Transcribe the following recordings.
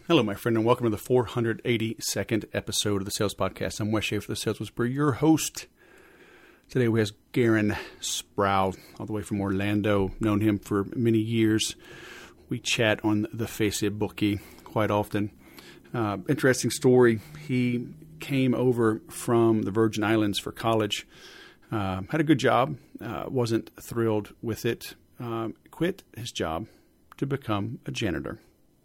Hello, my friend, and welcome to the 482nd episode of the Sales Podcast. I'm Wes Schaefer, the Sales Whisperer, your host. Today we have Garen Sproul, all the way from Orlando. Known him for many years. We chat on the Facebook quite often. Interesting story. He came over from the Virgin Islands for college. Had a good job. Wasn't thrilled with it. Quit his job to become a janitor.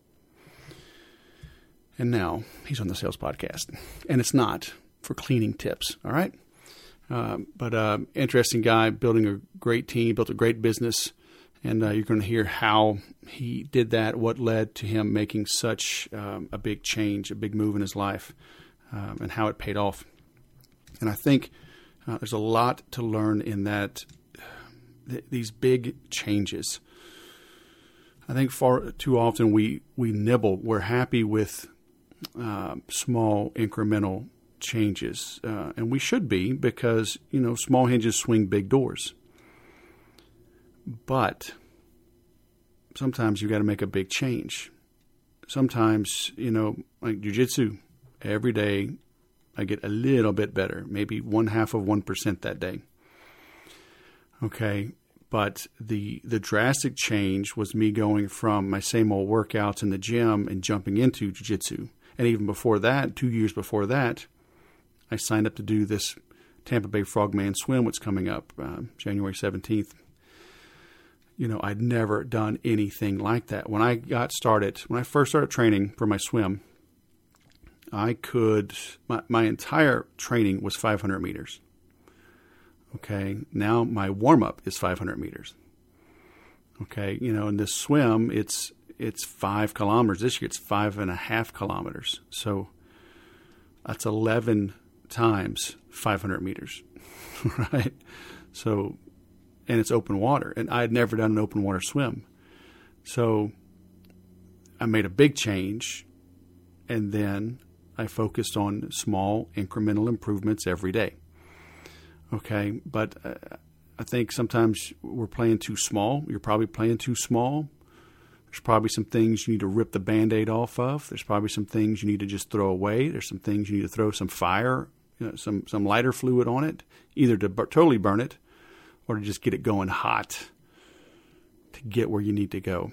And now he's on the Sales Podcast. And it's not for cleaning tips, all right? But interesting guy, building a great team, built a great business. And you're going to hear how he did that, what led to him making such a big change, a big move in his life, and how it paid off. And I think there's a lot to learn in that, these big changes. I think far too often we nibble. We're happy with small incremental changes, and we should be, because small hinges swing big doors. But sometimes you got to make a big change. Sometimes like jiu-jitsu, every day I get a little bit better, maybe 0.5% that day. Okay, but the drastic change was me going from my same old workouts in the gym and jumping into jiu-jitsu. And even before that, 2 years before that, I signed up to do this Tampa Bay Frogman swim, what's coming up January 17th. I'd never done anything like that. When I first started training for my swim, my entire training was 500 meters. Okay, now my warm-up is 500 meters. Okay, in this swim, it's 5 kilometers. This year it's 5.5 kilometers. So that's 11 times 500 meters, right? So, and it's open water. And I had never done an open water swim. So I made a big change, and then I focused on small incremental improvements every day. Okay, but I think sometimes we're playing too small. You're probably playing too small. There's probably some things you need to rip the Band-Aid off of. There's probably some things you need to just throw away. There's some things you need to throw some fire, some lighter fluid on it, either to totally burn it or to just get it going hot to get where you need to go.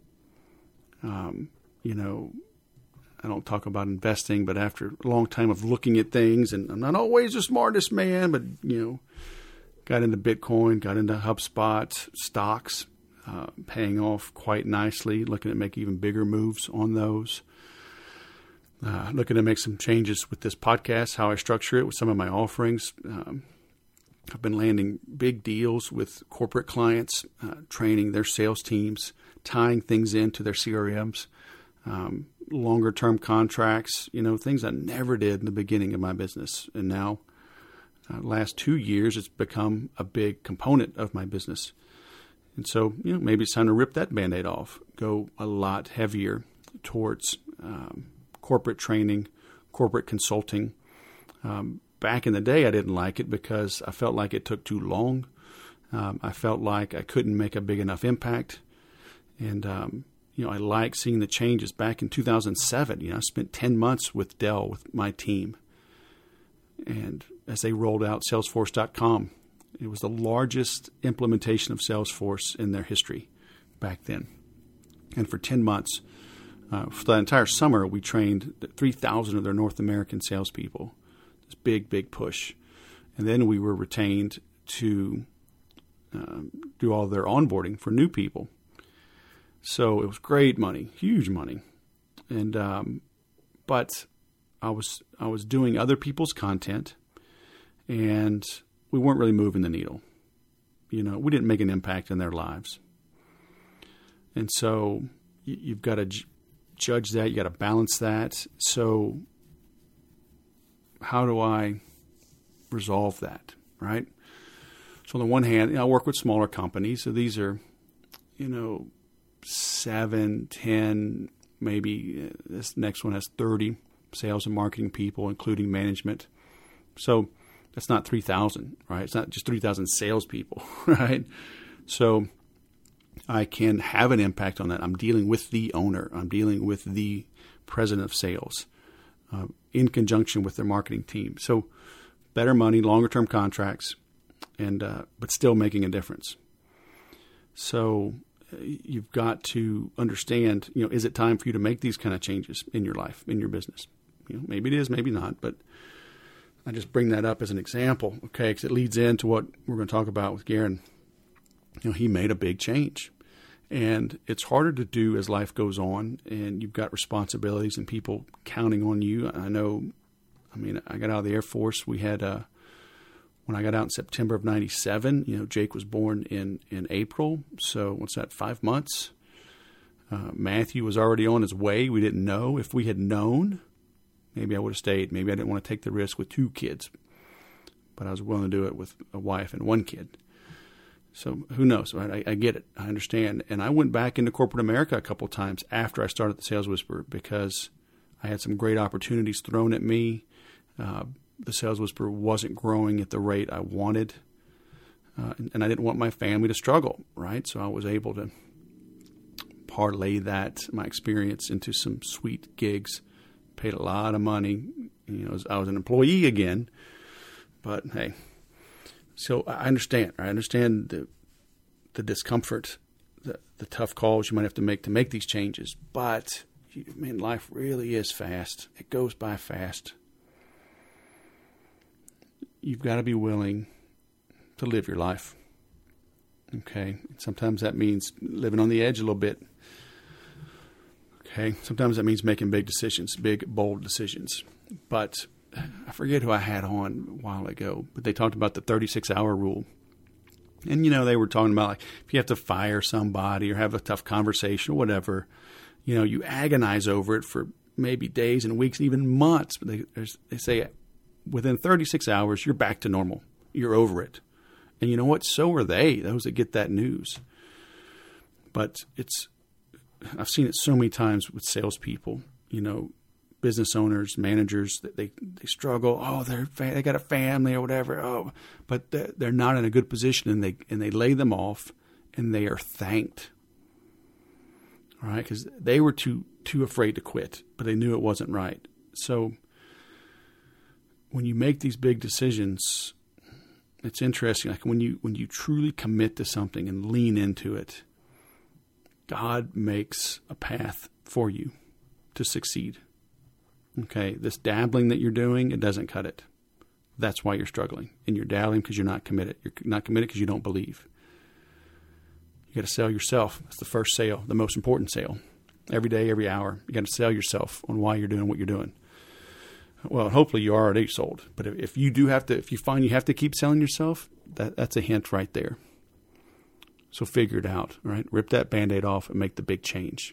I don't talk about investing, but after a long time of looking at things, and I'm not always the smartest man, but, got into Bitcoin, got into HubSpot, stocks, paying off quite nicely, looking to make even bigger moves on those. Looking to make some changes with this podcast, how I structure it with some of my offerings. I've been landing big deals with corporate clients, training their sales teams, tying things into their CRMs, longer term contracts, things I never did in the beginning of my business. And now, last 2 years, it's become a big component of my business. And so, maybe it's time to rip that Band-Aid off, go a lot heavier towards corporate training, corporate consulting. Back in the day, I didn't like it because I felt like it took too long. I felt like I couldn't make a big enough impact. And, I like seeing the changes. Back in 2007, I spent 10 months with Dell, with my team. And as they rolled out Salesforce.com, it was the largest implementation of Salesforce in their history back then. And for 10 months, for the entire summer, we trained 3,000 of their North American salespeople. This big, big push. And then we were retained to do all their onboarding for new people. So it was great money, huge money. And but I was doing other people's content, and we weren't really moving the needle. We didn't make an impact in their lives. And so you've got to judge that. You got to balance that. So how do I resolve that, right? So on the one hand, I work with smaller companies. So these are, 7, 10, maybe this next one has 30 sales and marketing people, including management. So that's not 3,000, right? It's not just 3,000 salespeople, right? So I can have an impact on that. I'm dealing with the owner. I'm dealing with the president of sales, in conjunction with their marketing team. So better money, longer term contracts, and but still making a difference. So you've got to understand, is it time for you to make these kind of changes in your life, in your business? Maybe it is, maybe not, but I just bring that up as an example, okay, because it leads into what we're going to talk about with Garen. He made a big change, and it's harder to do as life goes on, and you've got responsibilities and people counting on you. I got out of the Air Force. We had, when I got out in September of 97, Jake was born in April. So what's that, 5 months? Matthew was already on his way. We didn't know. If we had known, maybe I would have stayed. Maybe I didn't want to take the risk with 2 kids, but I was willing to do it with a wife and 1 kid. So who knows, right? I get it. I understand. And I went back into corporate America a couple of times after I started the Sales Whisperer because I had some great opportunities thrown at me. The Sales Whisperer wasn't growing at the rate I wanted. And I didn't want my family to struggle, right? So I was able to parlay my experience into some sweet gigs, paid a lot of money. I was an employee again, but hey. So I understand. I understand the discomfort, the tough calls you might have to make these changes. But, life really is fast. It goes by fast. You've got to be willing to live your life. Okay? Sometimes that means living on the edge a little bit. Okay? Sometimes that means making big decisions, big, bold decisions. But I forget who I had on a while ago, but they talked about the 36-hour rule. And, they were talking about, like, if you have to fire somebody or have a tough conversation or whatever, you agonize over it for maybe days and weeks, even months. But they say within 36 hours, you're back to normal. You're over it. And you know what? So are they, those that get that news. But I've seen it so many times with salespeople, business owners, managers, that they struggle. Oh, they got a family or whatever. Oh, but they're not in a good position, and they lay them off, and they are thanked. All right, because they were too afraid to quit, but they knew it wasn't right. So when you make these big decisions, it's interesting. Like when you truly commit to something and lean into it, God makes a path for you to succeed. Okay, this dabbling that you're doing, it doesn't cut it. That's why you're struggling. And you're dabbling because you're not committed. You're not committed because you don't believe. You got to sell yourself. That's the first sale, the most important sale. Every day, every hour, you got to sell yourself on why you're doing what you're doing. Well, hopefully you are already sold. But if you find you have to keep selling yourself, that's a hint right there. So figure it out, right? Rip that Band-Aid off and make the big change.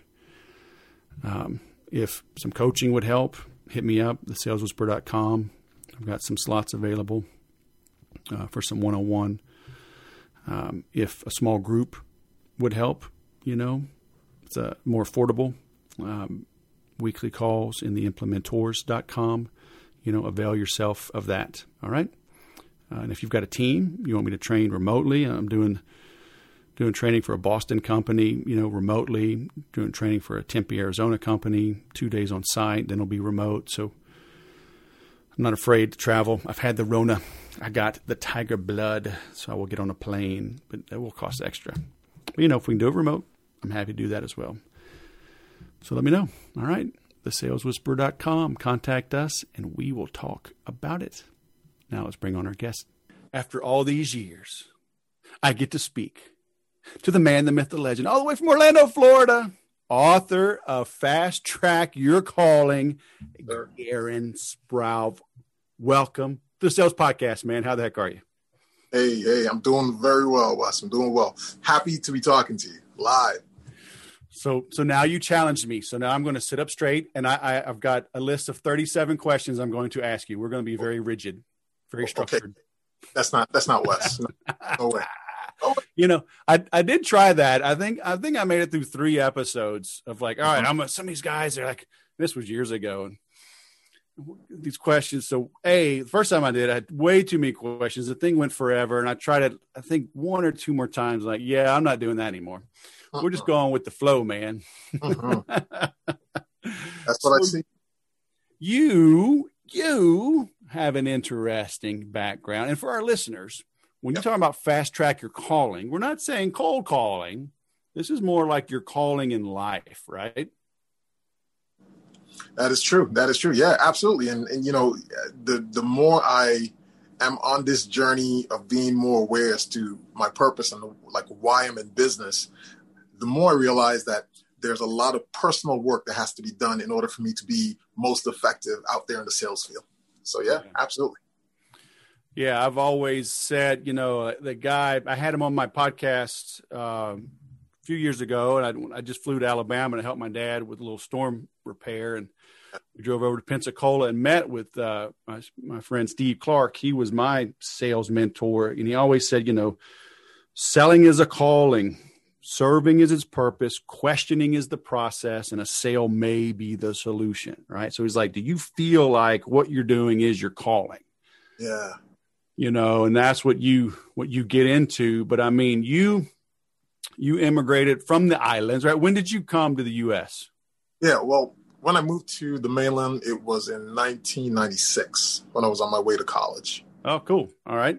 If some coaching would help, hit me up, thesaleswhisperer.com. I've got some slots available for some one-on-one. If a small group would help, it's more affordable. Weekly calls in the implementors.com. Avail yourself of that. All right. And if you've got a team, you want me to train remotely, I'm doing training for a Boston company, remotely, doing training for a Tempe, Arizona company, 2 days on site, then it'll be remote. So I'm not afraid to travel. I've had the Rona. I got the tiger blood, so I will get on a plane, but that will cost extra. But, if we can do it remote, I'm happy to do that as well. So let me know. All right. thesaleswhisperer.com. Contact us, and we will talk about it. Now let's bring on our guest. After all these years, I get to speak to the man, the myth, the legend, all the way from Orlando, Florida, author of Fast Track Your Calling, Garen Sprouve. Welcome to the Sales Podcast, man. How the heck are you? Hey, I'm doing very well, Wes. I'm doing well. Happy to be talking to you live. So now you challenged me. So now I'm going to sit up straight, and I've got a list of 37 questions I'm going to ask you. We're going to be very rigid, very structured. Okay. That's not Wes. No way. I did try that. I think I made it through 3 episodes of like, all right, some of these guys are like, this was years ago, and these questions. So the first time I did, I had way too many questions. The thing went forever, and I tried it, I think 1 or 2 more times. Like, yeah, I'm not doing that anymore. We're just going with the flow, man. That's what I see. You have an interesting background. And for our listeners, when you're talking about fast track your calling, we're not saying cold calling. This is more like your calling in life, right? That is true. That is true. Yeah, absolutely. And you know, the more I am on this journey of being more aware as to my purpose and like why I'm in business, the more I realize that there's a lot of personal work that has to be done in order for me to be most effective out there in the sales field. So yeah, absolutely. Yeah, I've always said, you know, the guy, I had him on my podcast a few years ago, and I just flew to Alabama to help my dad with a little storm repair. And we drove over to Pensacola and met with my friend Steve Clark. He was my sales mentor. And he always said, you know, selling is a calling, serving is its purpose, questioning is the process, and a sale may be the solution, right? So he's like, do you feel like what you're doing is your calling? Yeah. You know, and that's what you get into. But I mean, you immigrated from the islands, right? When did you come to the U.S.? Yeah, well, when I moved to the mainland, it was in 1996 when I was on my way to college. Oh, cool. All right.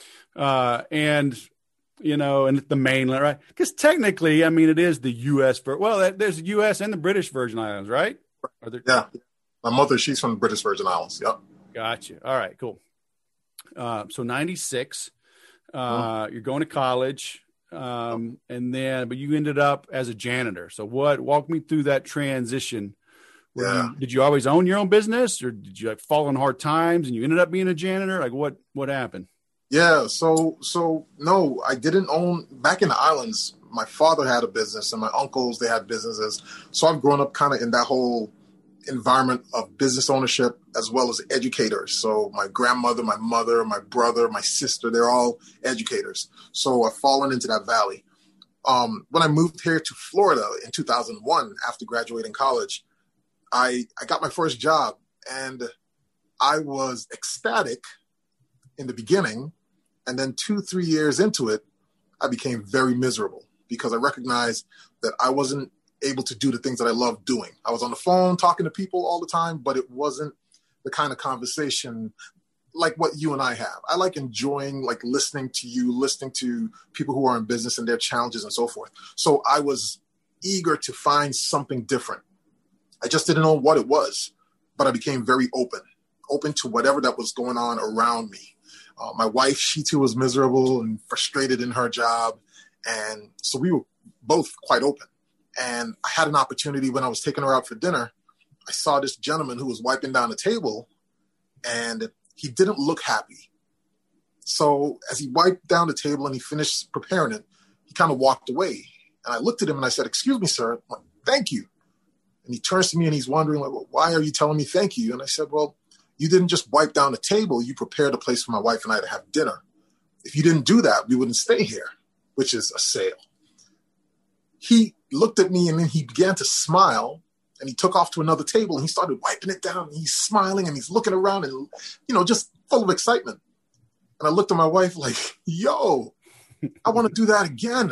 And, you know, and the mainland, right? Because technically, I mean, it is the U.S. There's the U.S. and the British Virgin Islands, right? Yeah. My mother, she's from the British Virgin Islands. Yep. Gotcha. All right, cool. So 96, you're going to college. And then, but you ended up as a janitor. So walk me through that transition. Did you always own your own business, or did you like fall on hard times and you ended up being a janitor? Like what happened? Yeah. So no, I didn't own back in the islands. My father had a business and my uncles, they had businesses. So I've grown up kind of in that whole environment of business ownership as well as educators. So my grandmother, my mother, my brother, my sister, they're all educators. So I've fallen into that valley. When I moved here to Florida in 2001, after graduating college, I got my first job, and I was ecstatic in the beginning. And then 2-3 years into it, I became very miserable because I recognized that I wasn't able to do the things that I loved doing. I was on the phone talking to people all the time, but it wasn't the kind of conversation like what you and I have. I like enjoying, like listening to you, listening to people who are in business and their challenges and so forth. So I was eager to find something different. I just didn't know what it was, but I became very open to whatever that was going on around me. My wife, she too was miserable and frustrated in her job. And so we were both quite open. And I had an opportunity when I was taking her out for dinner. I saw this gentleman who was wiping down the table, and he didn't look happy. So as he wiped down the table and he finished preparing it, he kind of walked away. And I looked at him and I said, "Excuse me, sir, thank you." And he turns to me and he's wondering, like, well, why are you telling me thank you? And I said, well, you didn't just wipe down the table. You prepared a place for my wife and I to have dinner. If you didn't do that, we wouldn't stay here, which is a sale. He looked at me and then he began to smile, and he took off to another table and he started wiping it down. And he's smiling and he's looking around and, you know, just full of excitement. And I looked at my wife like, yo, I want to do that again.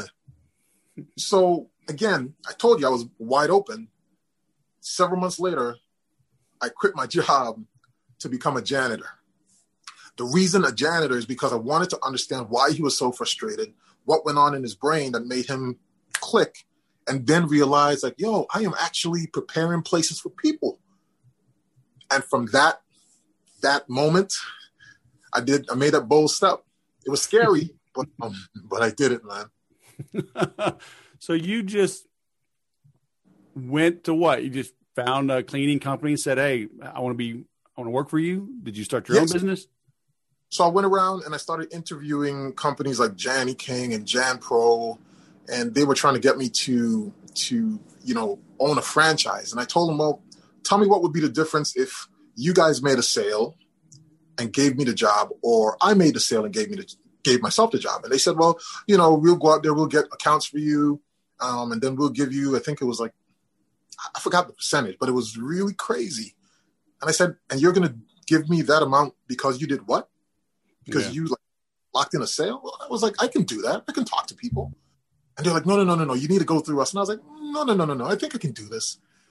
So again, I told you I was wide open. Several months later, I quit my job to become a janitor. The reason a janitor is because I wanted to understand why he was so frustrated, what went on in his brain that made him click, and then realize like, yo, I am actually preparing places for people. And from that moment, I made that bold step. It was scary, but I did it, man. So you just went to what? You just found a cleaning company and said, "Hey, I want to work for you." Did you start your own business? So I went around and I started interviewing companies like Janny King and Jan Pro, and they were trying to get me to own a franchise. And I told them, well, tell me what would be the difference if you guys made a sale and gave me the job, or I made the sale and gave myself the job. And they said, well, we'll go out there, we'll get accounts for you, and then we'll give you, I think it was like, I forgot the percentage, but it was really crazy. And I said, and you're going to give me that amount because you did what? Because you locked in a sale? Well, I was like, I can do that. I can talk to people. And they're like, no, you need to go through us. And I was like, no, I think I can do this.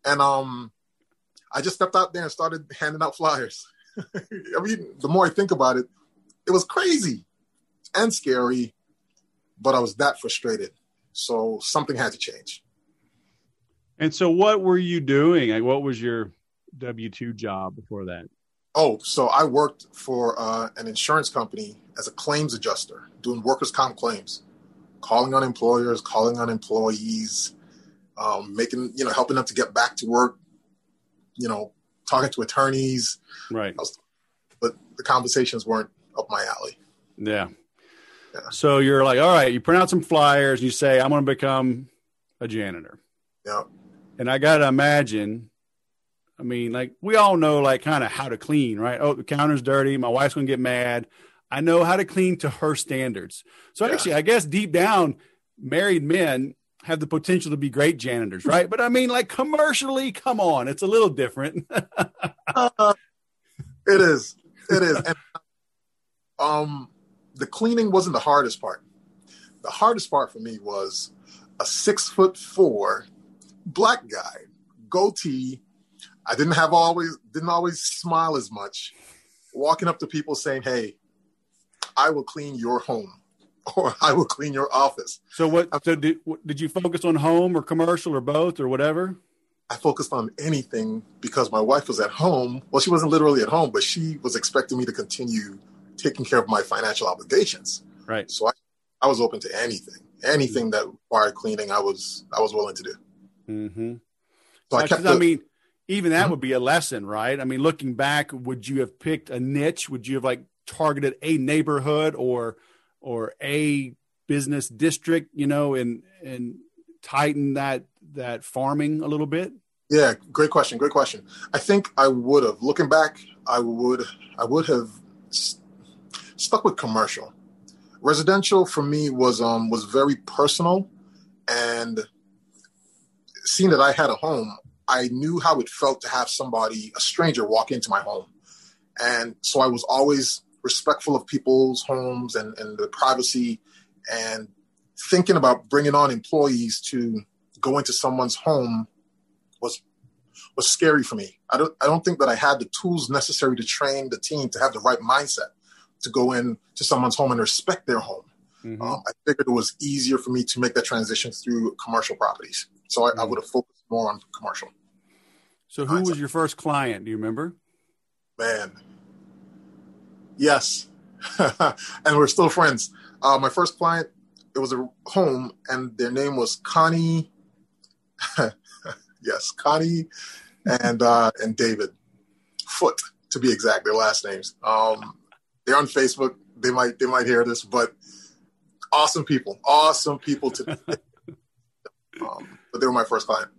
And I just stepped out there and started handing out flyers. I mean, the more I think about it, it was crazy and scary, but I was that frustrated. So something had to change. And so what were you doing? Like, what was your W-2 job before that? Oh, so I worked for an insurance company as a claims adjuster, doing workers' comp claims, calling on employers, calling on employees, helping them to get back to work, talking to attorneys. Right. But the conversations weren't up my alley. Yeah. So you're like, all right, you print out some flyers, you say, I'm going to become a janitor. Yeah. And I got to imagine, I mean, like, we all know, like, kind of how to clean, right? Oh, the counter's dirty. My wife's going to get mad. I know how to clean to her standards. So actually, I guess deep down, married men have the potential to be great janitors, right? But I mean, like, commercially, come on, it's a little different. It is. And, the cleaning wasn't the hardest part. The hardest part for me was a 6'4" black guy, goatee. I didn't always smile as much, walking up to people saying, "Hey, I will clean your home," or "I will clean your office." So did you focus on home or commercial or both or whatever? I focused on anything because my wife was at home. Well, she wasn't literally at home, but she was expecting me to continue taking care of my financial obligations. Right. So I was open to anything that required cleaning. I was willing to do. Mm-hmm. So I mean, even that would be a lesson, right? I mean, looking back, would you have picked a niche? Would you have like targeted a neighborhood or a business district, and tighten that farming a little bit? Yeah, great question. I think I would have. Looking back, I would have stuck with commercial. Residential for me was very personal, and seeing that I had a home, I knew how it felt to have a stranger walk into my home. And so I was always respectful of people's homes and the privacy, and thinking about bringing on employees to go into someone's home was scary for me. I don't think that I had the tools necessary to train the team to have the right mindset to go in to someone's home and respect their home. Mm-hmm. I figured it was easier for me to make that transition through commercial properties. So I would have focused more on commercial. So who was your first client? Do you remember? Man. Yes. And we're still friends. My first client, it was a home, and their name was Connie. Yes, Connie and David Foot, to be exact, their last names. They're on Facebook. They might hear this, but awesome people to but they were my first client.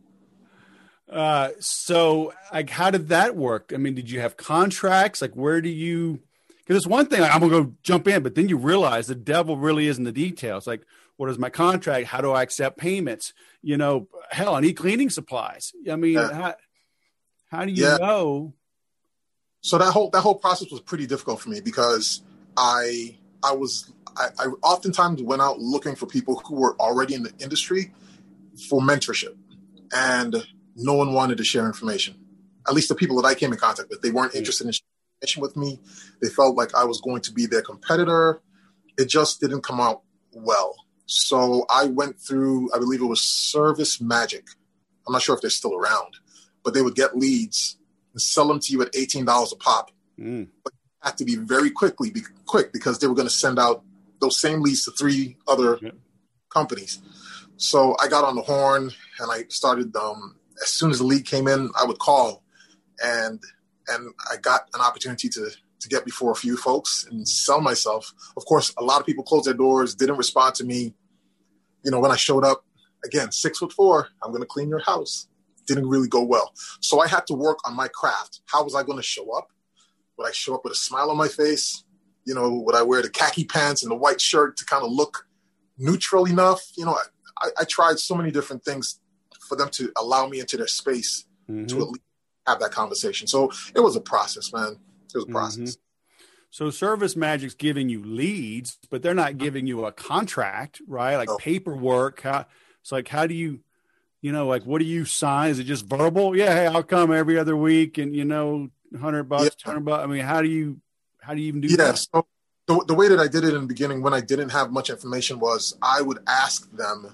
So like, how did that work? I mean, did you have contracts? Like, where do you, because it's one thing, like, I'm going to go jump in, but then you realize the devil really is in the details. Like, what is my contract? How do I accept payments? Hell, I need cleaning supplies. I mean, how do you know? So that whole process was pretty difficult for me because I oftentimes went out looking for people who were already in the industry for mentorship, and no one wanted to share information. At least the people that I came in contact with, they weren't interested in sharing information with me. They felt like I was going to be their competitor. It just didn't come out well. So I went through, I believe it was Service Magic. I'm not sure if they're still around, but they would get leads and sell them to you at $18 a pop. But you had to be very quick because they were going to send out those same leads to 3 other companies. So I got on the horn and I started, as soon as the lead came in, I would call, and I got an opportunity to get before a few folks and sell myself. Of course, a lot of people closed their doors, didn't respond to me. When I showed up, again, 6'4", I'm going to clean your house. Didn't really go well. So I had to work on my craft. How was I going to show up? Would I show up with a smile on my face? Would I wear the khaki pants and the white shirt to kind of look neutral enough? I tried so many different things for them to allow me into their space to at least have that conversation. So it was a process, man. It was a process. So Service Magic's giving you leads, but they're not giving you a contract, right? Like paperwork. It's like, how do you You know, like, what do you sign? Is it just verbal? Yeah, hey, I'll come every other week, and $100, Yeah. $200. I mean, how do you even do Yeah. that? So the way that I did it in the beginning, when I didn't have much information, was I would ask them,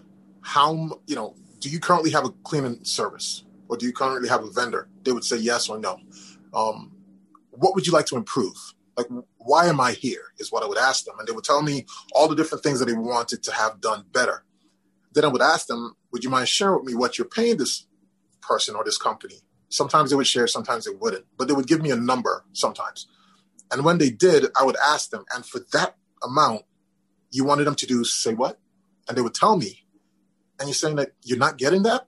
do you currently have a cleaning service, or do you currently have a vendor? They would say yes or no. What would you like to improve? Like, why am I here is what I would ask them. And they would tell me all the different things that they wanted to have done better. Then I would ask them, would you mind sharing with me what you're paying this person or this company? Sometimes they would share, sometimes they wouldn't, but they would give me a number sometimes. And when they did, I would ask them, and for that amount, you wanted them to do, say what? And they would tell me, and you're saying that you're not getting that?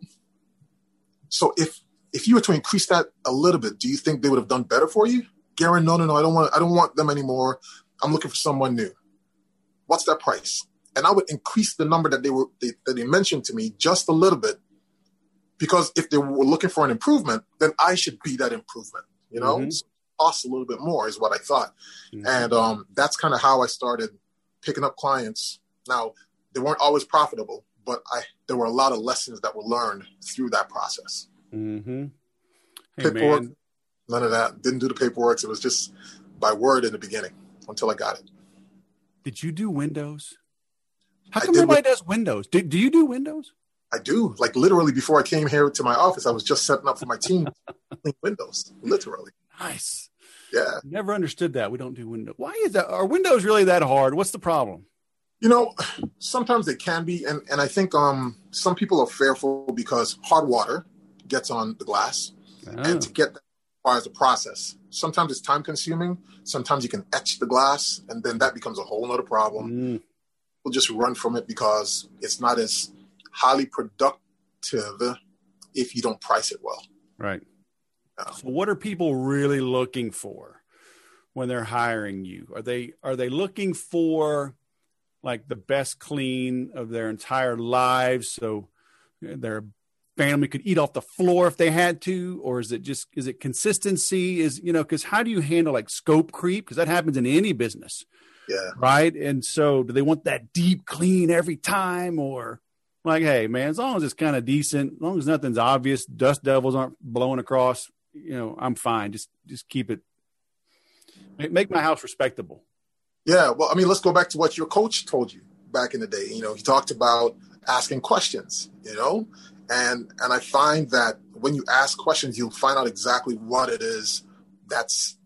So if you were to increase that a little bit, do you think they would have done better for you? Garen, no, I don't want them anymore. I'm looking for someone new. What's that price? And I would increase the number that they mentioned to me just a little bit, because if they were looking for an improvement, then I should be that improvement. Mm-hmm. So it costs a little bit more is what I thought. Mm-hmm. And that's kind of how I started picking up clients. Now, they weren't always profitable, but there were a lot of lessons that were learned through that process. Mm-hmm. Hey, Paperwork, man. none of that. Didn't do the paperwork. It was just by word in the beginning until I got it. Did you do Windows? How come nobody does Windows? Do you do Windows? I do. Like, literally, before I came here to my office, I was just setting up for my team to clean Windows. Literally. Nice. Yeah. Never understood that. We don't do Windows. Why is that? Are Windows really that hard? What's the problem? Sometimes they can be. And I think some people are fearful because hard water gets on the glass. Oh. And to get that requires a process. Sometimes it's time consuming. Sometimes you can etch the glass, and then that becomes a whole nother problem. We'll just run from it because it's not as highly productive if you don't price it well. Right. So what are people really looking for when they're hiring you? Are they looking for like the best clean of their entire lives, so their family could eat off the floor if they had to? Or is it consistency? Because how do you handle like scope creep? Because that happens in any business. Yeah. Right. And so do they want that deep clean every time, or like, hey, man, as long as it's kind of decent, as long as nothing's obvious, dust devils aren't blowing across, I'm fine. Just keep it, make my house respectable. Yeah. Well, I mean, let's go back to what your coach told you back in the day. He talked about asking questions, and I find that when you ask questions, you'll find out exactly what it is that's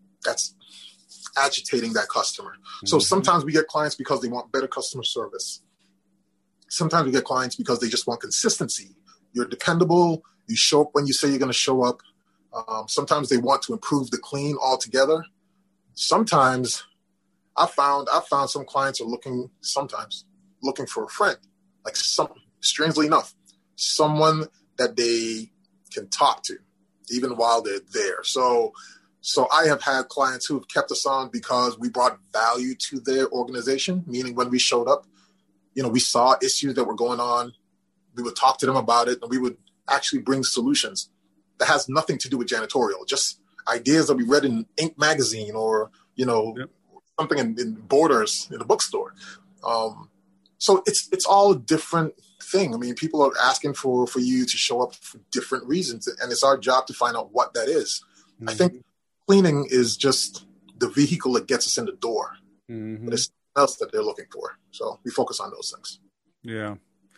agitating that customer. Mm-hmm. So sometimes we get clients because they want better customer service. Sometimes we get clients because they just want consistency. You're dependable. You show up when you say you're going to show up. Sometimes they want to improve the clean altogether. Sometimes I found some clients are looking for a friend, like strangely enough, someone that they can talk to even while they're there. So I have had clients who have kept us on because we brought value to their organization, meaning when we showed up, we saw issues that were going on. We would talk to them about it, and we would actually bring solutions that has nothing to do with janitorial, just ideas that we read in Inc. magazine or, something in Borders in a bookstore. So it's all a different thing. I mean, people are asking for you to show up for different reasons, and it's our job to find out what that is. Mm-hmm. I think cleaning is just the vehicle that gets us in the door. Mm-hmm. But it's something else that they're looking for. So we focus on those things. Yeah.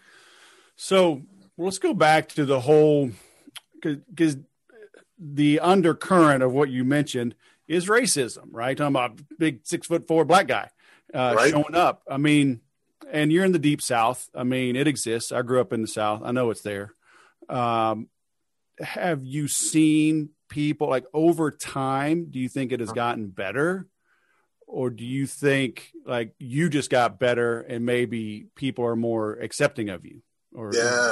So let's go back to the whole, because the undercurrent of what you mentioned is racism, right? Talking about big 6'4" black guy right. Showing up. I mean, and you're in the deep South. I mean, it exists. I grew up in the South. I know it's there. Have you seen people like over time? Do you think it has gotten better, or do you think like you just got better and maybe people are more accepting of you? Or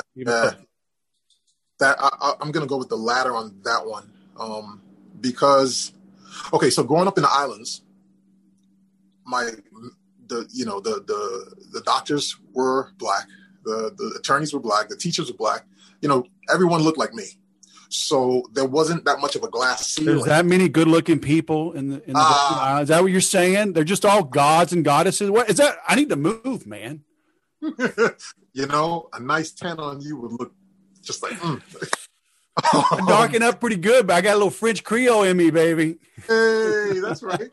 that I'm going to go with the latter on that one, because so growing up in the islands, the doctors were black, the attorneys were black, the teachers were black. Everyone looked like me. So there wasn't that much of a glass ceiling. There's that many good-looking people in the islands. Is that what you're saying? They're just all gods and goddesses. What is that? I need to move, man. A nice 10 on you would look Just like, I'm darking up pretty good, but I got a little French Creole in me, baby. Hey, that's right.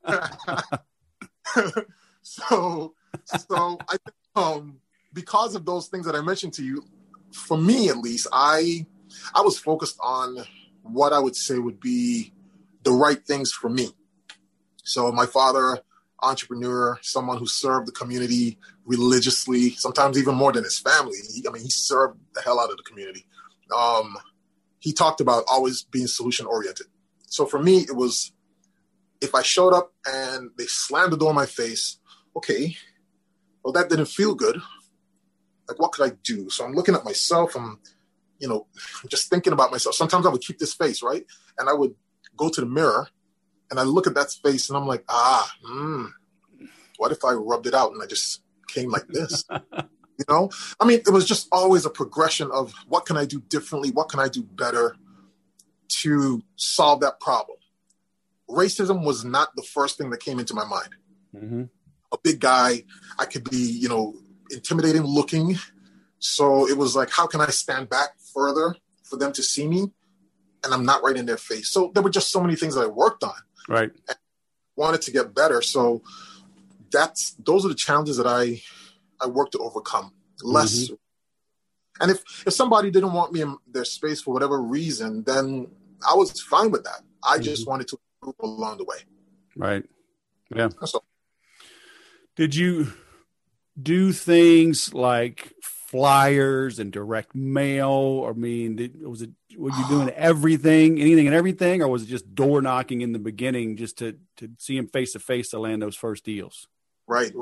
so I think, because of those things that I mentioned to you, for me at least, I was focused on what I would say would be the right things for me. So my father, entrepreneur, someone who served the community religiously, sometimes even more than his family. He served the hell out of the community. He talked about always being solution oriented. So for me, it was, if I showed up and they slammed the door in my face, okay, well, that didn't feel good. Like, what could I do? So I'm looking at myself. I'm just thinking about myself. Sometimes I would keep this face, right? And I would go to the mirror and I look at that face and I'm like, what if I rubbed it out and I just came like this? It was just always a progression of what can I do differently? What can I do better to solve that problem? Racism was not the first thing that came into my mind. Mm-hmm. A big guy, I could be, intimidating looking. So it was like, how can I stand back further for them to see me? And I'm not right in their face. So there were just so many things that I worked on. Right. And wanted to get better. So those are the challenges that I worked to overcome. Less. Mm-hmm. And if somebody didn't want me in their space for whatever reason, then I was fine with that. I just wanted to improve along the way. Right. Yeah. So, did you do things like flyers and direct mail? Were you doing anything and everything, or was it just door knocking in the beginning just to see him face to face to land those first deals? Right.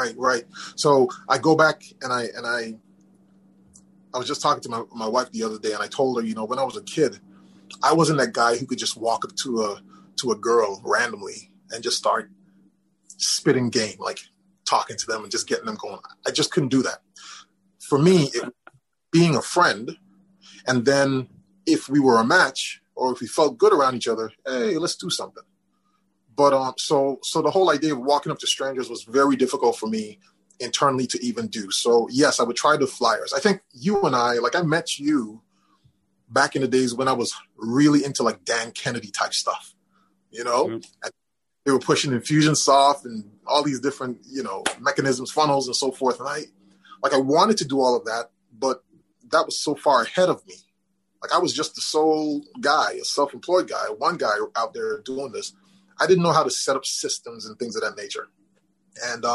So I go back and I was just talking to my wife the other day, and I told her, when I was a kid, I wasn't that guy who could just walk up to a girl randomly and just start spitting game, like talking to them and just getting them going. I just couldn't do that. For me, being a friend, and then if we were a match or if we felt good around each other, hey, let's do something. But so the whole idea of walking up to strangers was very difficult for me internally to even do. So yes, I would try the flyers. I think you and I met you back in the days when I was really into like Dan Kennedy type stuff, And they were pushing Infusionsoft and all these different, mechanisms, funnels and so forth. And I wanted to do all of that, but that was so far ahead of me. Like I was just the sole guy, a self-employed guy, one guy out there doing this. I didn't know how to set up systems and things of that nature. And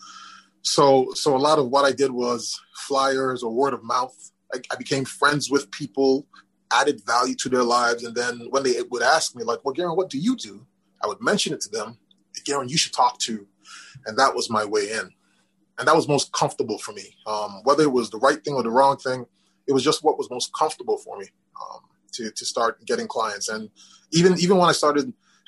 so a lot of what I did was flyers or word of mouth. I became friends with people, added value to their lives. And then when they would ask me like, well, Garen, what do you do? I would mention it to them. Garen, you should talk to. And that was my way in. And that was most comfortable for me. Whether it was the right thing or the wrong thing, it was just what was most comfortable for me to start getting clients. And even when I started,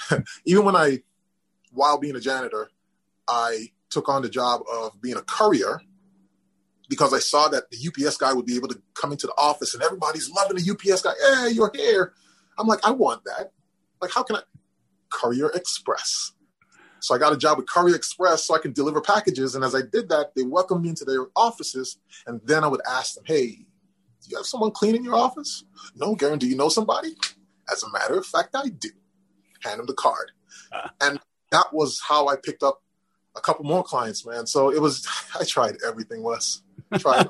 while being a janitor, I took on the job of being a courier because I saw that the UPS guy would be able to come into the office and everybody's loving the UPS guy. Hey, you're here. I'm like, I want that. Like, how can I? Courier Express. So I got a job with Courier Express so I can deliver packages. And as I did that, they welcomed me into their offices. And then I would ask them, hey, do you have someone cleaning your office? No, Garen, do you know somebody? As a matter of fact, I do. Hand them the card. And that was how I picked up a couple more clients, man. So I tried everything, Wes. Tried.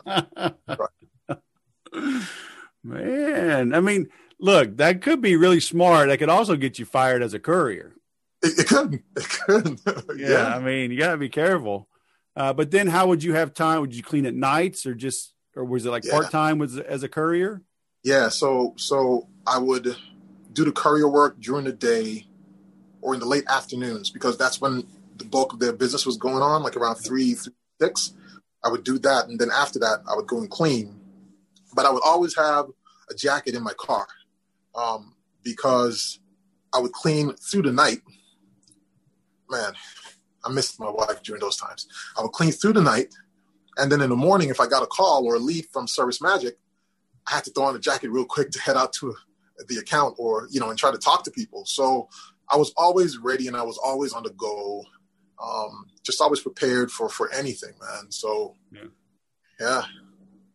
Man, look, that could be really smart. That could also get you fired as a courier. It could. Yeah. You got to be careful. But then how would you have time? Would you clean at nights or was it like part-time as a courier? Yeah. So I would do the courier work during the day or in the late afternoons because that's when the bulk of their business was going on, like around 3, 6. I would do that. And then after that, I would go and clean. But I would always have a jacket in my car because I would clean through the night. Man, I missed my wife during those times. I would clean through the night. And then in the morning, if I got a call or a lead from Service Magic, I had to throw on a jacket real quick to head out to the account or, and try to talk to people. So I was always ready and I was always on the go, just always prepared for anything, man. So, yeah.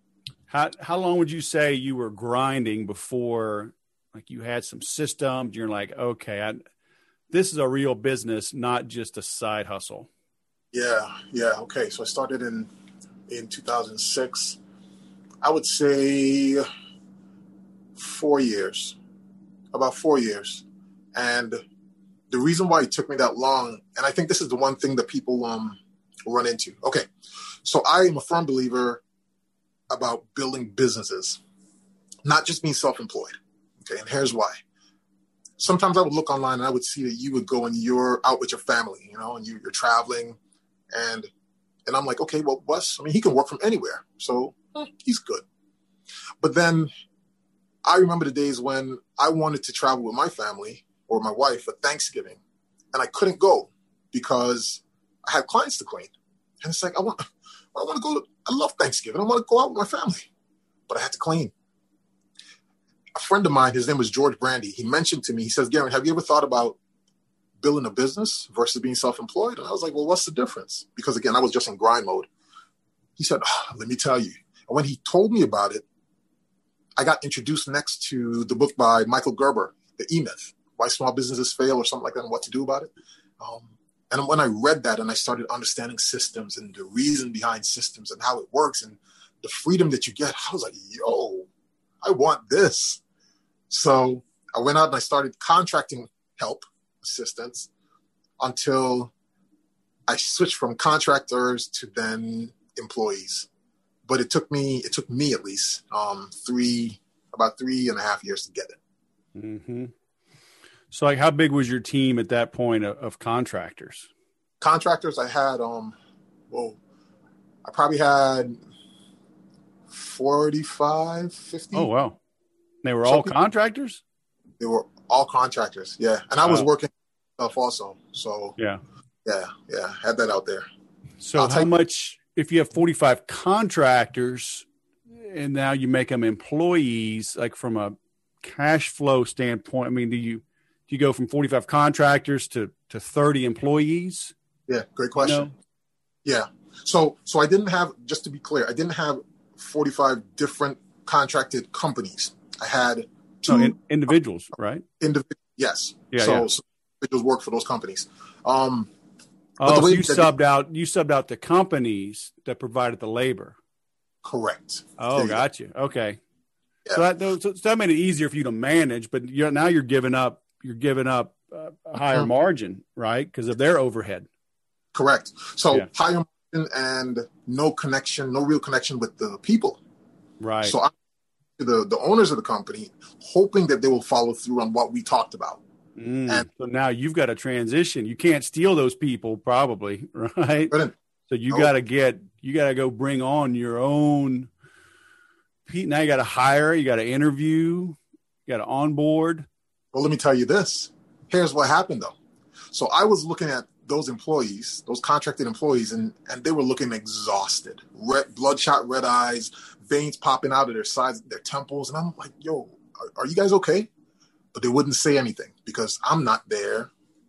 How long would you say you were grinding before, like, you had some systems? You're like, okay, this is a real business, not just a side hustle. Yeah. Okay. So I started in 2006. I would say 4 years, about 4 years. And the reason why it took me that long, and I think this is the one thing that people run into. Okay. So I am a firm believer about building businesses, not just being self-employed. Okay. And here's why. Sometimes I would look online and I would see that you would go and you're out with your family, and you're traveling, and I'm like, okay, well, Wes, I mean, he can work from anywhere. So he's good. But then I remember the days when I wanted to travel with my family or my wife for Thanksgiving, and I couldn't go because I had clients to clean. And it's like, I want to go. I love Thanksgiving. I want to go out with my family, but I had to clean. A friend of mine, his name was George Brandy. He mentioned to me, he says, Garen, have you ever thought about building a business versus being self-employed? And I was like, well, what's the difference? Because again, I was just in grind mode. He said, let me tell you. And when he told me about it, I got introduced next to the book by Michael Gerber, The E-Myth, Why Small Businesses Fail or something like that, and what to do about it. And when I read that and I started understanding systems and the reason behind systems and how it works and the freedom that you get, I was like, yo, I want this. So I went out and I started contracting help, assistance, until I switched from contractors to then employees. But it took me at least about 3.5 years to get it. Mm-hmm. So, like, how big was your team at that point of contractors? Contractors, I had, I probably had 45, 50. Oh, wow. They were all contractors? They were all contractors, yeah. And I was working stuff also. So, yeah, had that out there. So how much, if you have 45 contractors and now you make them employees, like from a cash flow standpoint, I mean, do you go from 45 contractors to 30 employees? Yeah, great question. Yeah. So I didn't have, just to be clear, I didn't have 45 different contracted companies. I had two individuals, right? Yes. Yeah. So individuals work for those companies. So you subbed out the companies that provided the labor. Correct. Oh, gotcha. Okay. Yeah. So that made it easier for you to manage, but now you're giving up a higher margin, right? Because of their overhead. Correct. So higher margin and no real connection with the people. Right. So I'm the owners of the company, hoping that they will follow through on what we talked about. And so now you've got to transition. You can't steal those people, probably, right? So you got to go bring on your own. Now you got to hire, you got to interview, you got to onboard. Well, let me tell you this. Here's what happened, though. So I was looking at those employees, those contracted employees, and they were looking exhausted, bloodshot red eyes, veins popping out of their sides, their temples. And I'm like, yo, are you guys okay? But they wouldn't say anything because I'm not their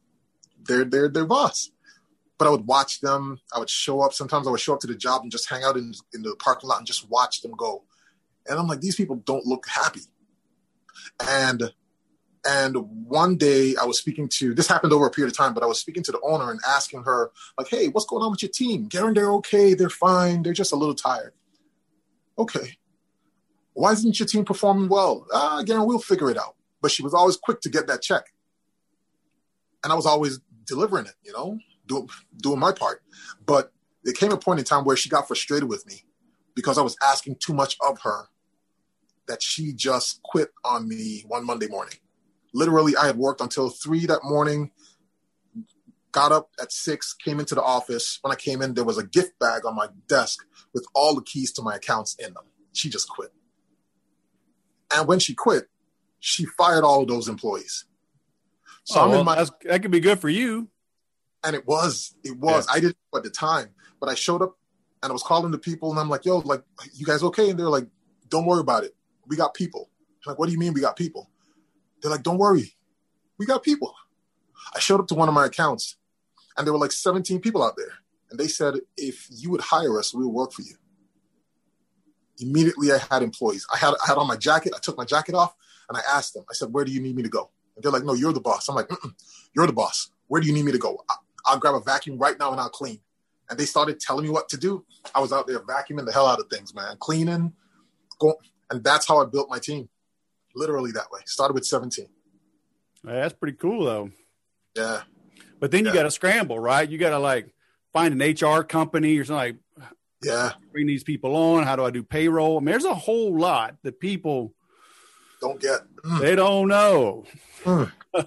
boss. But I would watch them. I would show up. Sometimes I would show up to the job and just hang out in the parking lot and just watch them go. And I'm like, these people don't look happy. And one day I was speaking to, this happened over a period of time, but I was speaking to the owner and asking her, like, hey, what's going on with your team? Garen, they're okay. They're fine. They're just a little tired. Okay. Why isn't your team performing well? Garen, we'll figure it out. But she was always quick to get that check. And I was always delivering it, doing my part. But there came a point in time where she got frustrated with me because I was asking too much of her, that she just quit on me one Monday morning. Literally, I had worked until 3 that morning, got up at 6, came into the office. When I came in, there was a gift bag on my desk with all the keys to my accounts in them. She just quit. And when she quit, she fired all of those employees. So that could be good for you. And it was. Yeah. I didn't know at the time, but I showed up and I was calling the people and I'm like, yo, like, you guys okay? And they're like, don't worry about it. We got people. I'm like, what do you mean we got people? They're like, don't worry. We got people. I showed up to one of my accounts and there were like 17 people out there. And they said, if you would hire us, we'll work for you. Immediately I had employees. I had on my jacket. I took my jacket off and I asked them, I said, where do you need me to go? And they're like, no, you're the boss. I'm like, you're the boss. Where do you need me to go? I'll grab a vacuum right now and I'll clean. And they started telling me what to do. I was out there vacuuming the hell out of things, man. Cleaning, going. And that's how I built my team. Literally that way. Started with 17. That's pretty cool, though. Yeah. But then you got to scramble, right? You got to like find an HR company or something like, bring these people on. How do I do payroll? I mean, there's a whole lot that people don't get. They don't know. Why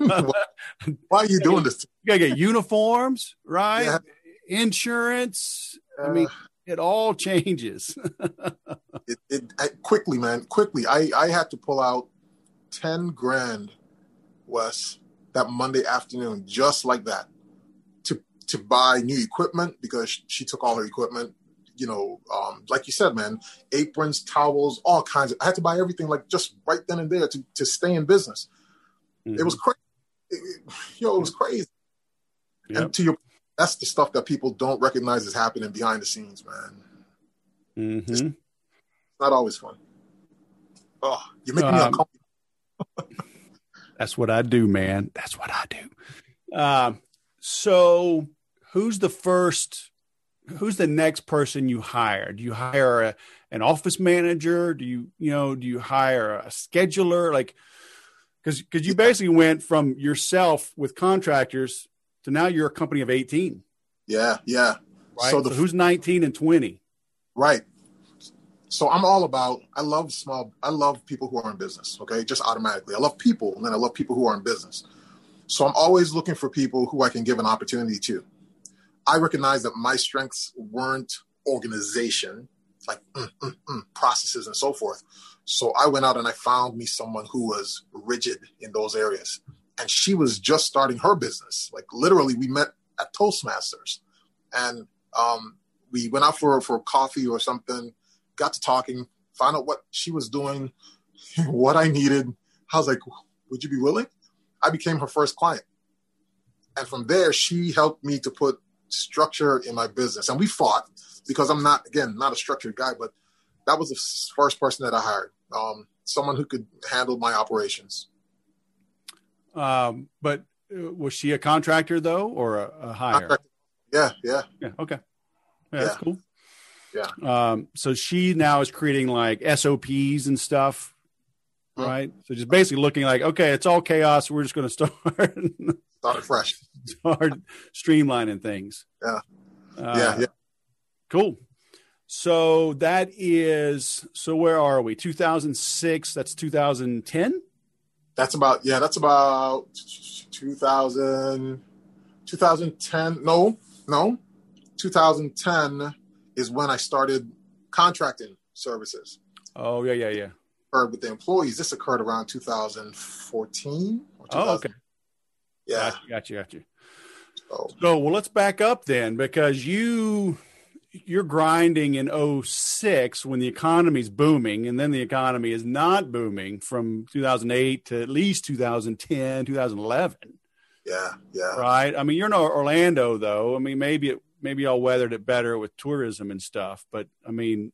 are you doing this? You got to get uniforms, right? Yeah. Insurance. I mean, it all changes. it quickly, man. Quickly. I had to pull out 10 grand, Wes, that Monday afternoon, just like that, to buy new equipment because she took all her equipment. You know, like you said, man, aprons, towels, all kinds of. I had to buy everything like just right then and there to stay in business. Mm-hmm. It was crazy. It was crazy. Yep. And to your, that's the stuff that people don't recognize is happening behind the scenes, man. Mm-hmm. It's not always fun. Oh, you're making me uncomfortable. That's what I do, man. That's what I do. So who's the next person you hire? Do you hire an office manager? Do you hire a scheduler? Like, because you basically went from yourself with contractors to now you're a company of 18. Yeah. Right. So who's 19 and 20? Right. So I'm all about, I love people who are in business. Okay. Just automatically. I love people. And then I love people who are in business. So I'm always looking for people who I can give an opportunity to. I recognize that my strengths weren't organization, like processes and so forth. So I went out and I found me someone who was rigid in those areas. And she was just starting her business. Like literally we met at Toastmasters and we went out for coffee or something, got to talking, found out what she was doing, what I needed. I was like, would you be willing? I became her first client. And from there, she helped me to put structure in my business. And we fought because I'm not a structured guy, but that was the first person that I hired. Someone who could handle my operations. But was she a contractor though, or a hire? Yeah. Okay. Yeah, that's cool. Yeah. So she now is creating like SOPs and stuff. Right. So just basically looking like, okay, it's all chaos. We're just going to start fresh, start streamlining things. Yeah. Yeah. Cool. So so where are we? 2006. That's 2010. That's about 2000, 2010. No. 2010 is when I started contracting services. Oh, yeah. With the employees. This occurred around 2014. Or 2000. Oh, okay. Yeah. Got you. So, well, let's back up then, because you're grinding in 2006 when the economy's booming, and then the economy is not booming from 2008 to at least 2010, 2011. Yeah. Right. I mean, you're in Orlando, though. I mean, maybe y'all weathered it better with tourism and stuff, but I mean,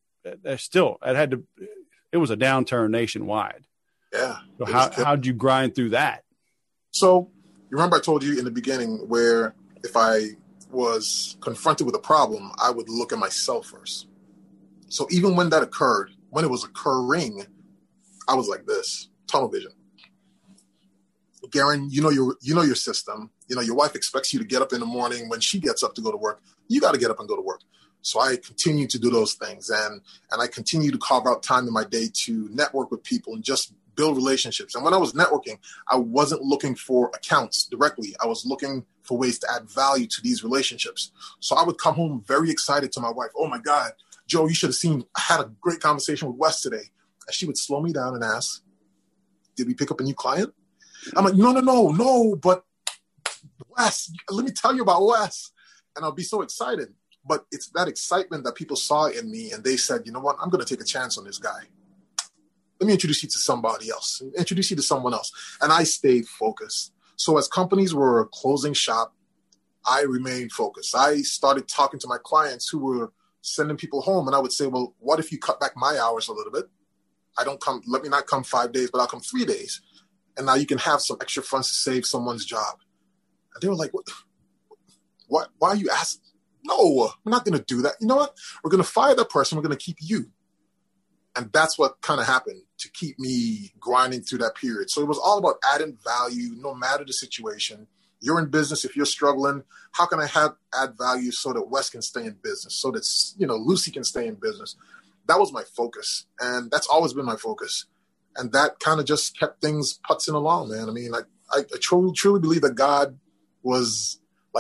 it was a downturn nationwide. Yeah. So how'd you grind through that? So you remember I told you in the beginning where if I was confronted with a problem, I would look at myself first. So even when that occurred, when it was occurring, I was like this, tunnel vision. Garen, you know your system. You know, your wife expects you to get up in the morning. When she gets up to go to work, you got to get up and go to work. So I continue to do those things, and I continue to carve out time in my day to network with people and just build relationships. And when I was networking, I wasn't looking for accounts directly. I was looking for ways to add value to these relationships. So I would come home very excited to my wife. Oh my God, Joe, you should have seen, I had a great conversation with Wes today. And she would slow me down and ask, did we pick up a new client? I'm like, no, but Wes, let me tell you about Wes. And I'll be so excited. But it's that excitement that people saw in me, and they said, you know what, I'm going to take a chance on this guy. Let me introduce you to somebody else, introduce you to someone else. And I stayed focused. So as companies were closing shop, I remained focused. I started talking to my clients who were sending people home. And I would say, well, what if you cut back my hours a little bit? Let me not come 5 days, but I'll come 3 days. And now you can have some extra funds to save someone's job. And they were like, what? Why are you asking? No, we're not going to do that. You know what? We're going to fire that person. We're going to keep you. And that's what kind of happened to keep me grinding through that period. So it was all about adding value, no matter the situation. You're in business. If you're struggling, how can I add value so that Wes can stay in business, so that, Lucy can stay in business? That was my focus. And that's always been my focus. And that kind of just kept things putzing along, man. I mean, I truly believe that God was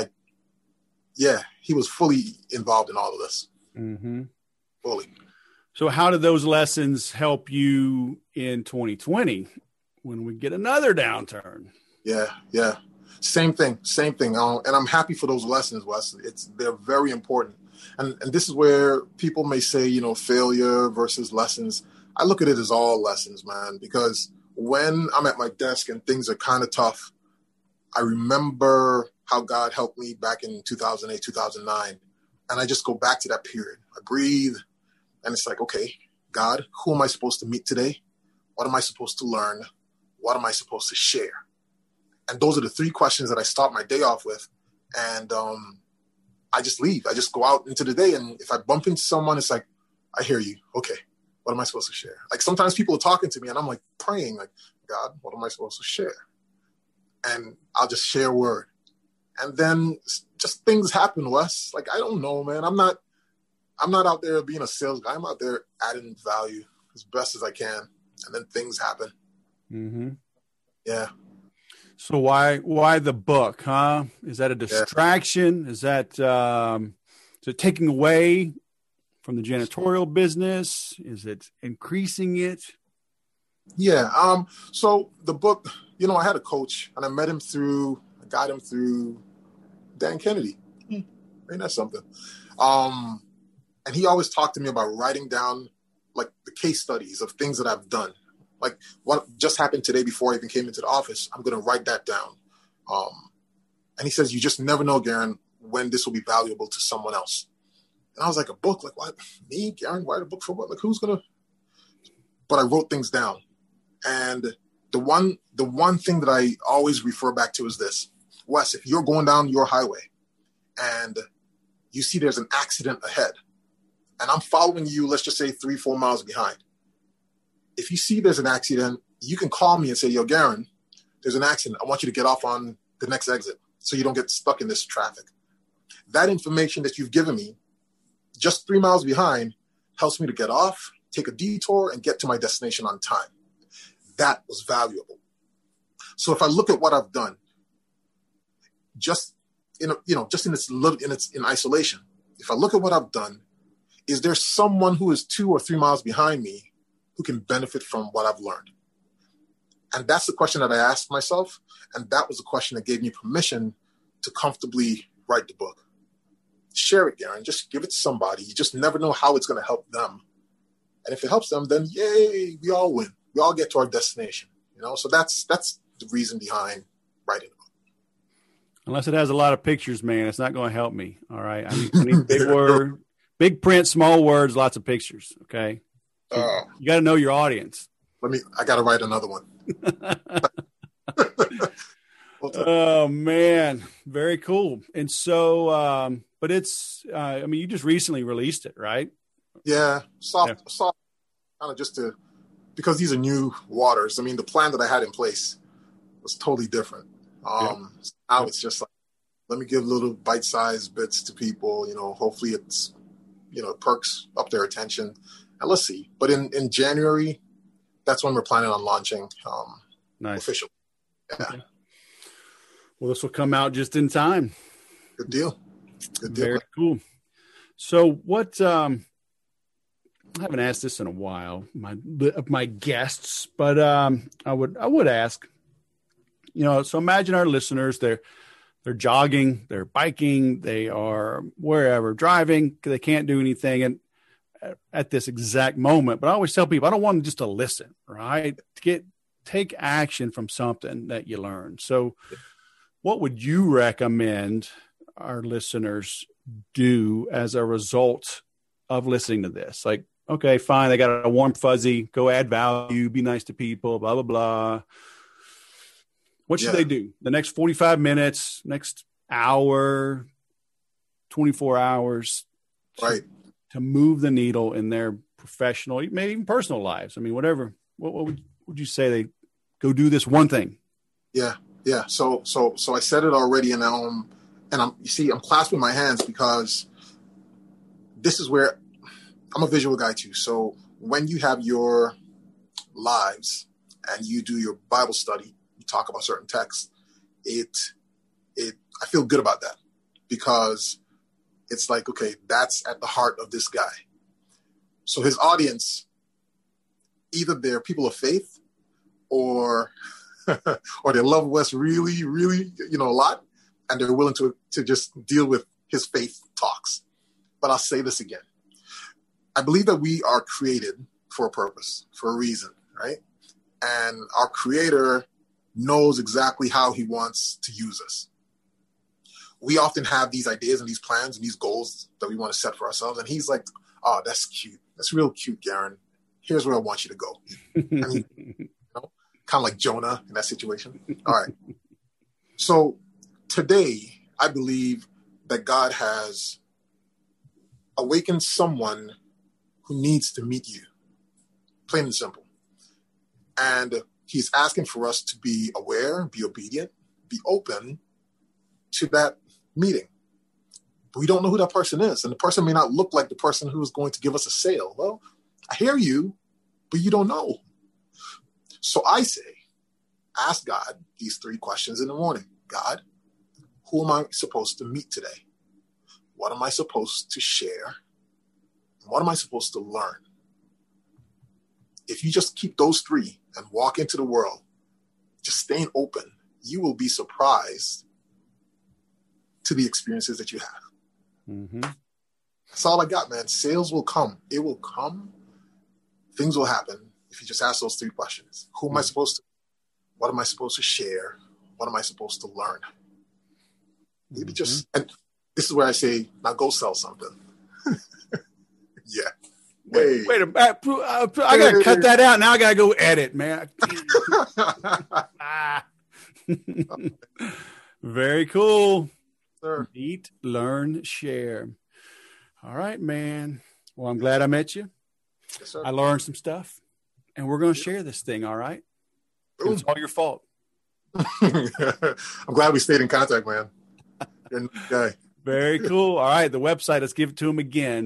he was fully involved in all of this. Mm-hmm. Fully. So how did those lessons help you in 2020 when we get another downturn? Yeah. Same thing. And I'm happy for those lessons, Wes. They're very important. And this is where people may say, failure versus lessons. I look at it as all lessons, man, because when I'm at my desk and things are kind of tough, I remember how God helped me back in 2008, 2009. And I just go back to that period. I breathe. And it's like, okay, God, who am I supposed to meet today? What am I supposed to learn? What am I supposed to share? And those are the 3 questions that I start my day off with. And I just leave. I just go out into the day. And if I bump into someone, it's like, I hear you. Okay, what am I supposed to share? Like sometimes people are talking to me and I'm like praying, like, God, what am I supposed to share? And I'll just share a word. And then just things happen, Wes. Like, I don't know, man. I'm not out there being a sales guy. I'm out there adding value as best as I can. And then things happen. Mm-hmm. Yeah. So why the book, huh? Is that a distraction? Yeah. Is it taking away from the janitorial business? Is it increasing it? Yeah. So the book, I had a coach and I got him through Dan Kennedy. Ain't that something? And he always talked to me about writing down like the case studies of things that I've done. Like what just happened today before I even came into the office, I'm going to write that down. And he says, you just never know, Garen, when this will be valuable to someone else. And I was like, a book? Like what? Me, Garen, write a book for what? Like who's going to? But I wrote things down. And the one thing that I always refer back to is this. Wes, if you're going down your highway and you see there's an accident ahead and I'm following you, let's just say 3-4 miles behind. If you see there's an accident, you can call me and say, yo, Garen, there's an accident. I want you to get off on the next exit so you don't get stuck in this traffic. That information that you've given me just 3 miles behind helps me to get off, take a detour, and get to my destination on time. That was valuable. So if I look at what I've done, just in isolation, if I look at what I've done, is there someone who is 2 or 3 miles behind me who can benefit from what I've learned? And that's the question that I asked myself. And that was the question that gave me permission to comfortably write the book. Share it, Garen. Just give it to somebody. You just never know how it's going to help them. And if it helps them, then yay, we all win. We all get to our destination. So that's the reason behind writing the book. Unless it has a lot of pictures, man, it's not going to help me. All right. I need big word, big print, small words, lots of pictures. Okay. So you got to know your audience. I got to write another one. Oh man. Very cool. And so, but it's, you just recently released it, right? Yeah. Soft, kind of just because these are new waters. The plan that I had in place was totally different. Now it's just like, let me give little bite-sized bits to people, hopefully it's, perks up their attention, and let's see. But in January, that's when we're planning on launching officially. Yeah. Okay. Well, this will come out just in time. Good deal. Very cool. So what, I haven't asked this in a while, my guests, but I would ask, so imagine our listeners, they're jogging, they're biking, they are wherever, driving, they can't do anything at this exact moment. But I always tell people, I don't want them just to listen, right? Take action from something that you learn. So what would you recommend our listeners do as a result of listening to this? Like, okay, fine, they got a warm fuzzy, go add value, be nice to people, blah, blah, blah. What should they do? The next 45 minutes, next hour, 24 hours to move the needle in their professional, maybe even personal lives. I mean, whatever. What would you say they go do this one thing? Yeah. So I said it already, and I'm clasping my hands because this is where I'm a visual guy too. So when you have your lives and you do your Bible study, you talk about certain texts, I feel good about that because it's like, okay, that's at the heart of this guy. So his audience, either they're people of faith or or they love Wes really, really, a lot, and they're willing to just deal with his faith talks. But I'll say this again. I believe that we are created for a purpose, for a reason, right? And our Creator knows exactly how he wants to use us. We often have these ideas and these plans and these goals that we want to set for ourselves. And he's like, oh, that's cute. That's real cute, Garen. Here's where I want you to go. I mean, kind of like Jonah in that situation. All right. So today, I believe that God has awakened someone who needs to meet you, plain and simple. And he's asking for us to be aware, be obedient, be open to that meeting. We don't know who that person is. And the person may not look like the person who is going to give us a sale. Well, I hear you, but you don't know. So I say, ask God these 3 questions in the morning. God, who am I supposed to meet today? What am I supposed to share? What am I supposed to learn? If you just keep those 3 and walk into the world, just staying open, you will be surprised to the experiences that you have. Mm-hmm. That's all I got, man. Sales will come. It will come. Things will happen if you just ask those 3 questions. Who am I supposed to? What am I supposed to share? What am I supposed to learn? Maybe just, and this is where I say, now go sell something. Yeah. Wait a minute. I got to cut that out. Now I got to go edit, man. Very cool. Sir. Eat, learn, share. All right, man. Well, I'm glad I met you. Yes, sir. I learned some stuff, and we're going to share this thing, all right? It's all your fault. I'm glad we stayed in contact, man. You're a nice guy. Very cool. All right. The website, let's give it to them again,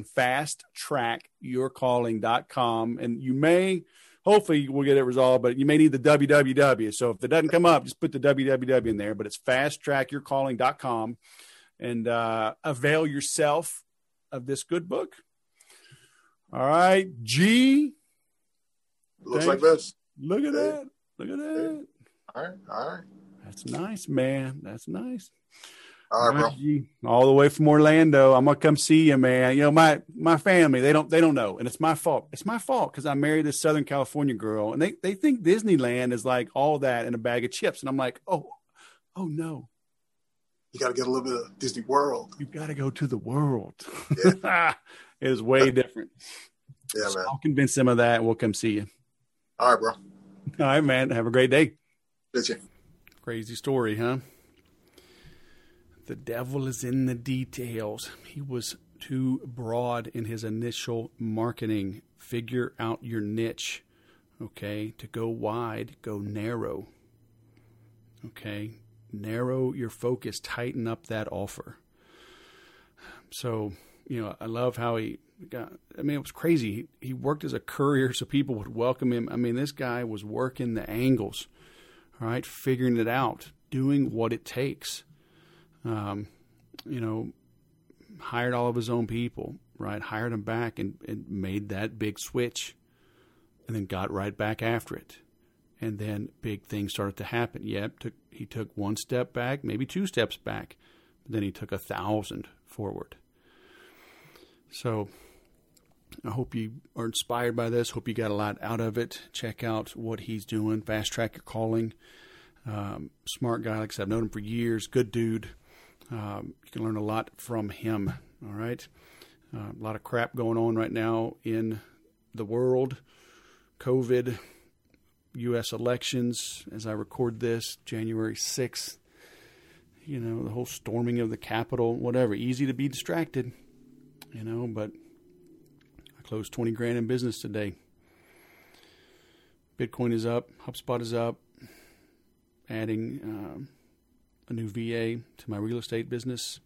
fasttrackyourcalling.com. And you may, hopefully we'll get it resolved, but you may need the www. So if it doesn't come up, just put the www in there, but it's fasttrackyourcalling.com, and avail yourself of this good book. All right. G. Looks like this. Look at that. Look at that. All right. That's nice, man. That's nice. All right, bro. All the way from Orlando. I'm gonna come see you, man. My family, they don't know, and it's my fault. It's my fault because I married this Southern California girl, and they think Disneyland is like all that in a bag of chips, and I'm like, oh no. You got to get a little bit of Disney World. You got to go to the world. Yeah. It is way different. Yeah, so man. I'll convince them of that, and we'll come see you. All right, bro. All right, man. Have a great day. Did you? Crazy story, huh? The devil is in the details. He was too broad in his initial marketing. Figure out your niche, okay? To go wide, go narrow, okay? Narrow your focus, tighten up that offer. So, I love how he got, it was crazy. He worked as a courier so people would welcome him. This guy was working the angles, all right? Figuring it out, doing what it takes. Hired all of his own people, right? Hired them back and made that big switch, and then got right back after it. And then big things started to happen. He took 1 step back, maybe 2 steps back, but then he took 1,000 forward. So I hope you are inspired by this. Hope you got a lot out of it. Check out what he's doing. Fast Track Your Calling. Smart guy. Like I said, I've known him for years. Good dude. You can learn a lot from him. All right. A lot of crap going on right now in the world. COVID, U.S. elections, as I record this, January 6th. You know, the whole storming of the Capitol, whatever. Easy to be distracted, you know, but I closed 20 grand in business today. Bitcoin is up. HubSpot is up. Adding a new VA to my real estate business.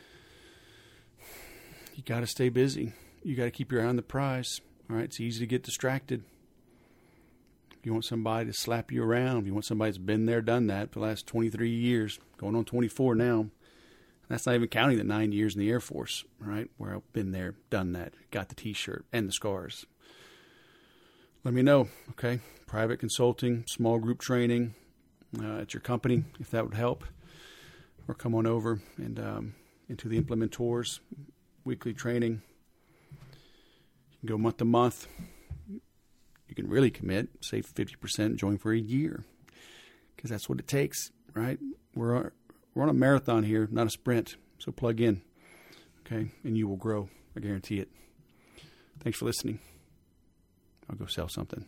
You got to stay busy. You got to keep your eye on the prize. All right, it's easy to get distracted. If you want somebody to slap you around, if you want somebody that's been there, done that for the last 23 years, going on 24 now, that's not even counting the 9 years in the Air Force, right, where I've been there, done that, got the T-shirt and the scars. Let me know, okay? Private consulting, small group training at your company, if that would help. Or come on over and into the Implementors weekly training. You can go month to month. You can really commit, save 50%, join for a year, because that's what it takes, right? We're on a marathon here, not a sprint. So plug in, okay, and you will grow. I guarantee it. Thanks for listening. I'll go sell something.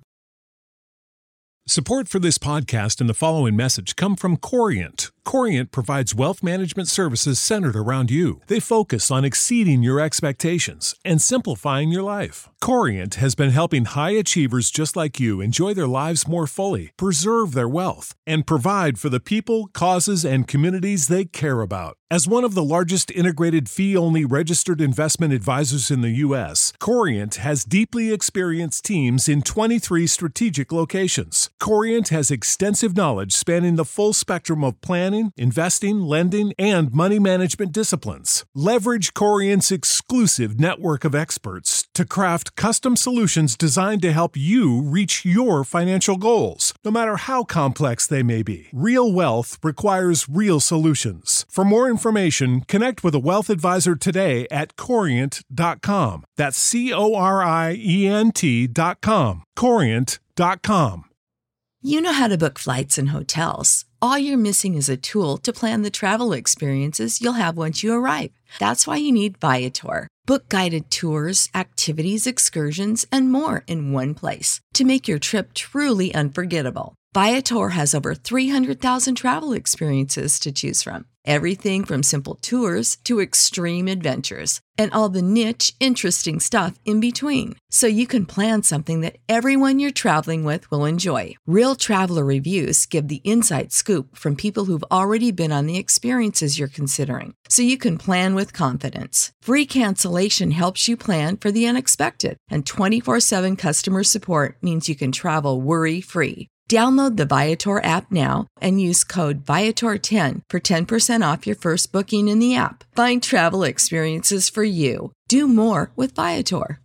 Support for this podcast and the following message come from Corient. Corient provides wealth management services centered around you. They focus on exceeding your expectations and simplifying your life. Corient has been helping high achievers just like you enjoy their lives more fully, preserve their wealth, and provide for the people, causes, and communities they care about. As one of the largest integrated fee-only registered investment advisors in the U.S., Corient has deeply experienced teams in 23 strategic locations. Corient has extensive knowledge spanning the full spectrum of planning, investing, lending, and money management disciplines. Leverage Corient's exclusive network of experts to craft custom solutions designed to help you reach your financial goals, no matter how complex they may be. Real wealth requires real solutions. For more information, connect with a wealth advisor today at Corient.com. That's Corient.com. Corient.com. You know how to book flights and hotels. All you're missing is a tool to plan the travel experiences you'll have once you arrive. That's why you need Viator. Book guided tours, activities, excursions, and more in one place to make your trip truly unforgettable. Viator has over 300,000 travel experiences to choose from. Everything from simple tours to extreme adventures and all the niche, interesting stuff in between. So you can plan something that everyone you're traveling with will enjoy. Real traveler reviews give the inside scoop from people who've already been on the experiences you're considering. So you can plan with confidence. Free cancellation helps you plan for the unexpected. And 24/7 customer support means you can travel worry-free. Download the Viator app now and use code Viator10 for 10% off your first booking in the app. Find travel experiences for you. Do more with Viator.